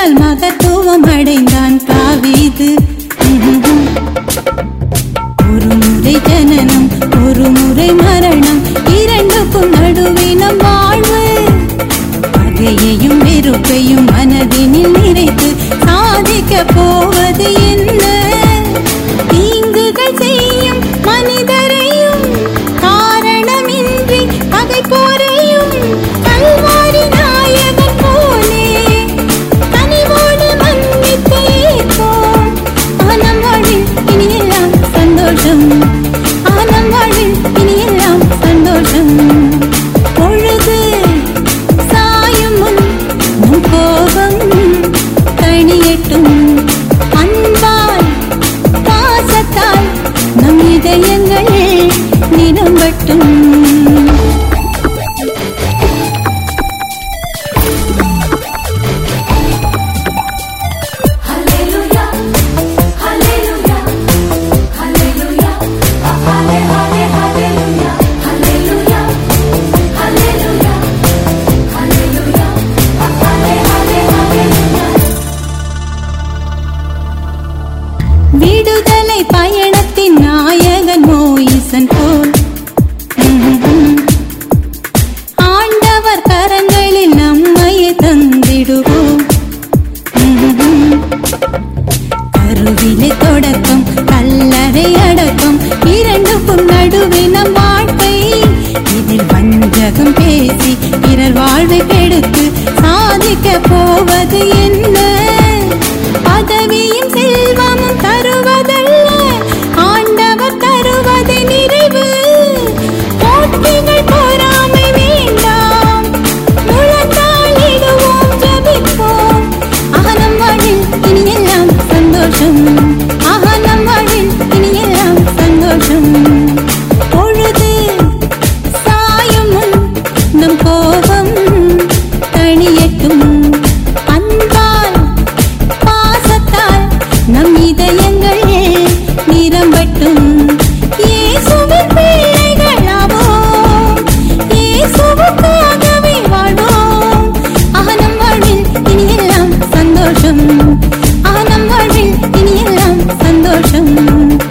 மகனால் மகத்துவம் அடைந்தான் தாவீது. ஒரு முறை ஜனனம் ஒரு முறை மரணம், இரண்டுக்கும் நடுவினம் வாழ்வு. பகையையும் வெறுப்பையும் மனதினில் நிறைத்து சாதிக்க போவது என்ன? தீங்குகள் செய்யும் மனிதரையும் காரணமின்றி பகை போரையும் கல்வாரி நாயகன் போலே கனிவோடு மன்னித்து ஏற்போம். ஆனம் வாழ்வில் இனியெல்லாம் சந்தோஷம், ஆனம் வாழ்வில் இனியெல்லாம் சந்தோஷம். பொழுது சாயும் முன் நம் கோபம் தணியட்டும். அன்பால் பாசத்தால் நம் இதயங்கள் நிரம்பட்டும். விடுதலை பயணத்தின் நாயகன் மோயிசன் போல் ஆண்டவர் கரங்களில் நம்மையே தந்திடுவோம். கருவிலை தொடக்கம் கல்லறை அடக்கம், இரண்டுக்கும் நடுவே நம் வாழ்க்கை. இதில் வஞ்சகம் பேசி பிறர் வாழ்வை கெடுத்து சாதிக்க போவது என்ன? பதவியும் செல்வமும் தருவதல்ல, ஆண்டவர் தருவது நிறைவு. போட்டிகள் பொறாமை வேண்டாம், முழந்தாளிடுவோம் ஜெபிப்போம். ஆனம் வாழ்வில் இனியெல்லாம் சந்தோஷம், ஆனம் வாழ்வில் இனியெல்லாம் சந்தோஷம். பொழுது சாயும் முன் நம் கோபம் தணியட்டும். அன்பால் பாசத்தால் நம் இதயங்கள் நிரம்பட்டும். இயேசுவின் பிள்ளைகளாவோம், இயேசுவுக்காகவே வாழ்வோம். ஆனம் வாழ்வில் இனியெல்லாம் சந்தோஷம், ஆனம் வாழ்வில் இனியெல்லாம் சந்தோஷம்.